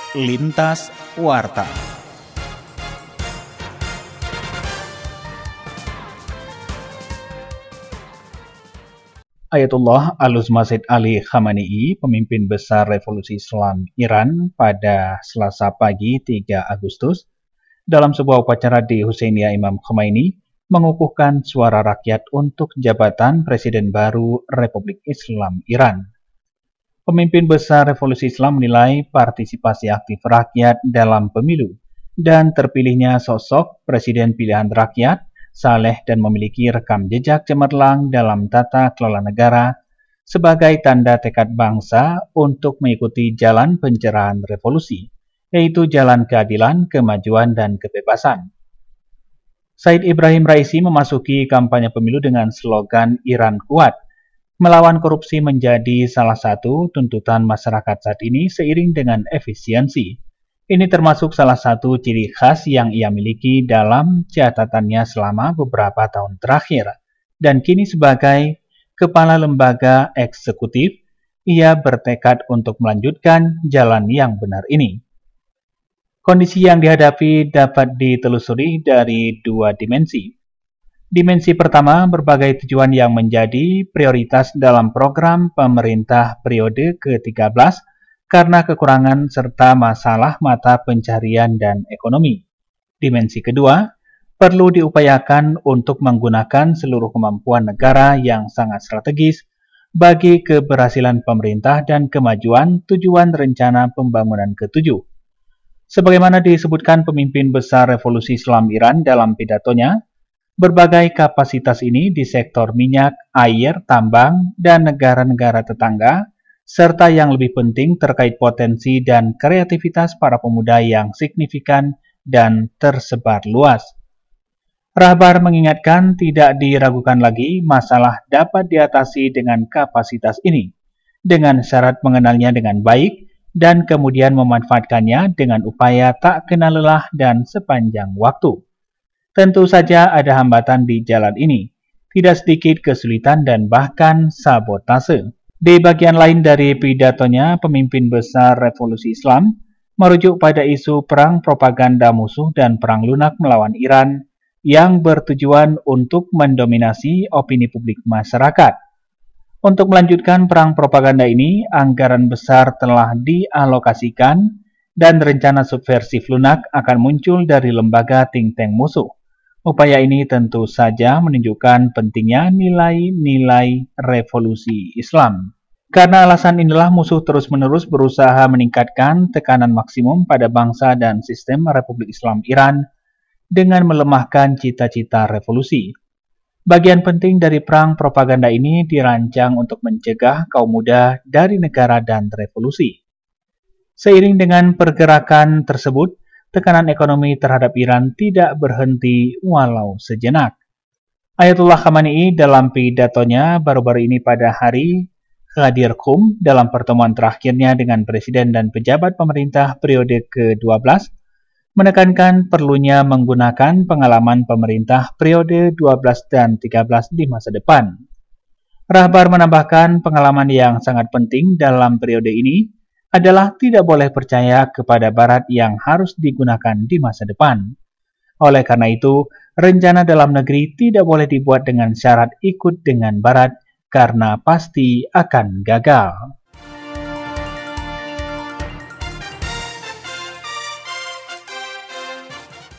Lintas Warta. Ayatullah Al-Masih Ali Khamenei, pemimpin besar Revolusi Islam Iran, pada Selasa pagi 3 Agustus, dalam sebuah upacara di Husainiyah Imam Khomeini, mengukuhkan suara rakyat untuk jabatan Presiden baru Republik Islam Iran. Pemimpin besar Revolusi Islam menilai partisipasi aktif rakyat dalam pemilu dan terpilihnya sosok presiden pilihan rakyat, saleh dan memiliki rekam jejak cemerlang dalam tata kelola negara sebagai tanda tekad bangsa untuk mengikuti jalan pencerahan revolusi, yaitu jalan keadilan, kemajuan, dan kebebasan. Said Ibrahim Raisi memasuki kampanye pemilu dengan slogan Iran Kuat. Melawan korupsi menjadi salah satu tuntutan masyarakat saat ini seiring dengan efisiensi. Ini termasuk salah satu ciri khas yang ia miliki dalam catatannya selama beberapa tahun terakhir. Dan kini sebagai kepala lembaga eksekutif, ia bertekad untuk melanjutkan jalan yang benar ini. Kondisi yang dihadapi dapat ditelusuri dari dua dimensi. Dimensi pertama, berbagai tujuan yang menjadi prioritas dalam program pemerintah periode ke-13 karena kekurangan serta masalah mata pencaharian dan ekonomi. Dimensi kedua, perlu diupayakan untuk menggunakan seluruh kemampuan negara yang sangat strategis bagi keberhasilan pemerintah dan kemajuan tujuan rencana pembangunan ke-7. Sebagaimana disebutkan pemimpin besar Revolusi Islam Iran dalam pidatonya, berbagai kapasitas ini di sektor minyak, air, tambang, dan negara-negara tetangga, serta yang lebih penting terkait potensi dan kreativitas para pemuda yang signifikan dan tersebar luas. Rahbar mengingatkan tidak diragukan lagi masalah dapat diatasi dengan kapasitas ini, dengan syarat mengenalnya dengan baik, dan kemudian memanfaatkannya dengan upaya tak kenal lelah dan sepanjang waktu. Tentu saja ada hambatan di jalan ini, tidak sedikit kesulitan dan bahkan sabotase. Di bagian lain dari pidatonya, pemimpin besar Revolusi Islam merujuk pada isu perang propaganda musuh dan perang lunak melawan Iran yang bertujuan untuk mendominasi opini publik masyarakat. Untuk melanjutkan perang propaganda ini, anggaran besar telah dialokasikan dan rencana subversif lunak akan muncul dari lembaga think tank musuh. Upaya ini tentu saja menunjukkan pentingnya nilai-nilai revolusi Islam. Karena alasan inilah musuh terus-menerus berusaha meningkatkan tekanan maksimum pada bangsa dan sistem Republik Islam Iran dengan melemahkan cita-cita revolusi. Bagian penting dari perang propaganda ini dirancang untuk mencegah kaum muda dari negara dan revolusi. Seiring dengan pergerakan tersebut, tekanan ekonomi terhadap Iran tidak berhenti walau sejenak. Ayatullah Khamenei dalam pidatonya baru-baru ini pada hari Ghadir Qum dalam pertemuan terakhirnya dengan Presiden dan pejabat pemerintah periode ke-12 menekankan perlunya menggunakan pengalaman pemerintah periode 12 dan 13 di masa depan. Rahbar menambahkan pengalaman yang sangat penting dalam periode ini adalah tidak boleh percaya kepada Barat yang harus digunakan di masa depan. Oleh karena itu, rencana dalam negeri tidak boleh dibuat dengan syarat ikut dengan Barat karena pasti akan gagal.